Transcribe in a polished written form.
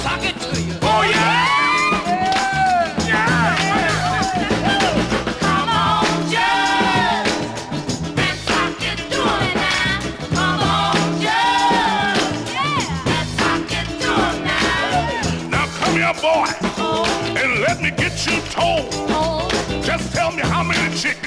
talk it to you. Oh, yeah! Come on, Joe. Let's talk it to him now. Come on, Joe. Let's talk it to him now. Now come here, boy, and let me get you told. Just tell me how many chicks